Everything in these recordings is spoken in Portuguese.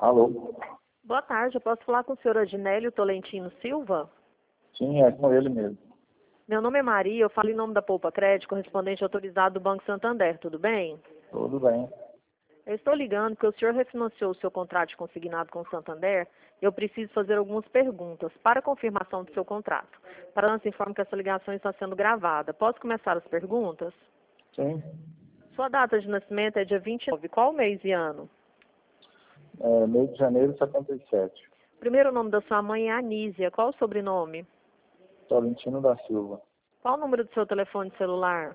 Alô? Boa tarde, eu posso falar com o senhor Adinélio Tolentino Silva? Sim, é com ele mesmo. Meu nome é Maria, eu falo em nome da Poupa Crédito, correspondente autorizado do Banco Santander, tudo bem? Tudo bem. Eu estou ligando porque o senhor refinanciou o seu contrato de consignado com o Santander e eu preciso fazer algumas perguntas para confirmação do seu contrato. Para nós informo que essa ligação está sendo gravada. Posso começar as perguntas? Sim. Sua data de nascimento é dia 29. Qual mês e ano? Mês de janeiro de 77. Primeiro nome da sua mãe é Anísia. Qual o sobrenome? Tolentino da Silva. Qual o número do seu telefone celular?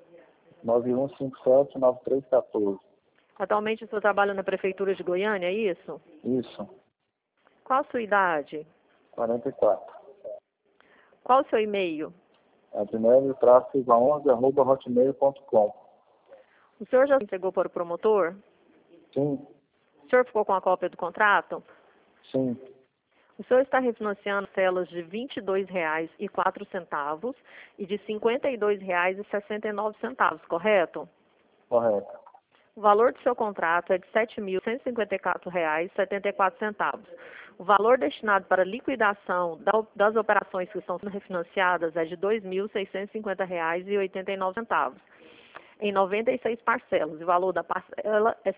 9157-9314. Atualmente o senhor trabalha na Prefeitura de Goiânia, é isso? Isso. Qual a sua idade? 44. Qual o seu e-mail? Adinelio-silva11@hotmail.com. O senhor já entregou para o promotor? Sim. O senhor ficou com a cópia do contrato? Sim. O senhor está refinanciando celas de R$ 22,04 e de R$ 52,69, correto? Correto. O valor do seu contrato é de R$ 7.154,74. O valor destinado para liquidação das operações que estão sendo refinanciadas é de R$ 2.650,89, em 96 parcelas. O valor da parcela é R$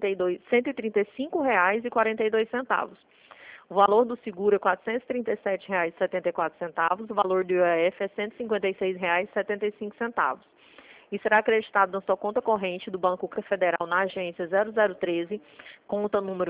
135,42. O valor do seguro é R$ 437,74. O valor do IOF é R$ 156,75. E será acreditado na sua conta corrente do Banco Federal na agência 0013, conta número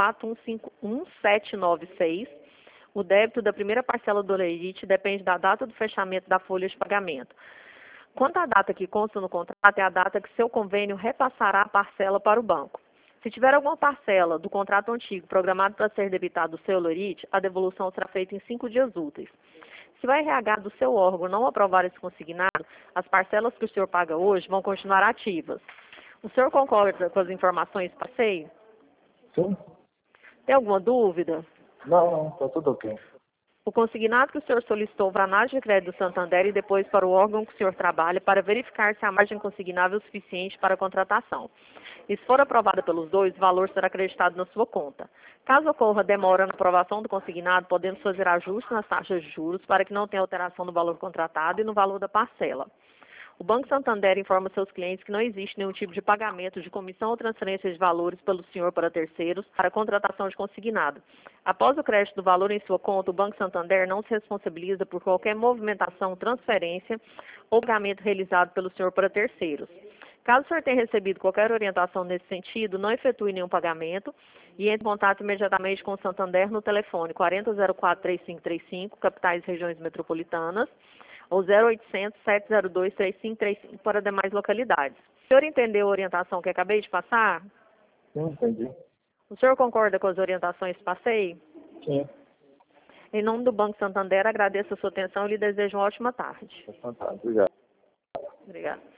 34151796. O débito da primeira parcela do lerite depende da data do fechamento da folha de pagamento. Quanto à data que consta no contrato, é a data que seu convênio repassará a parcela para o banco. Se tiver alguma parcela do contrato antigo programado para ser debitado do seu lerite, a devolução será feita em 5 dias úteis. Se o RH do seu órgão não aprovar esse consignado, as parcelas que o senhor paga hoje vão continuar ativas. O senhor concorda com as informações que passei? Sim? Tem alguma dúvida? Não, tá tudo ok. O consignado que o senhor solicitou para a análise de crédito do Santander e depois para o órgão que o senhor trabalha para verificar se a margem consignável é o suficiente para a contratação. E se for aprovada pelos dois, o valor será acreditado na sua conta. Caso ocorra demora na aprovação do consignado, podemos fazer ajustes nas taxas de juros para que não tenha alteração no valor contratado e no valor da parcela. O Banco Santander informa seus clientes que não existe nenhum tipo de pagamento de comissão ou transferência de valores pelo senhor para terceiros para a contratação de consignado. Após o crédito do valor em sua conta, o Banco Santander não se responsabiliza por qualquer movimentação, transferência ou pagamento realizado pelo senhor para terceiros. Caso o senhor tenha recebido qualquer orientação nesse sentido, não efetue nenhum pagamento e entre em contato imediatamente com o Santander no telefone 4004-3535, capitais e regiões metropolitanas, ou 0800-702-3535 para demais localidades. O senhor entendeu a orientação que acabei de passar? Sim, entendi. O senhor concorda com as orientações que passei? Sim. Em nome do Banco Santander, agradeço a sua atenção e lhe desejo uma ótima tarde. Fantástico. Obrigado. Obrigada.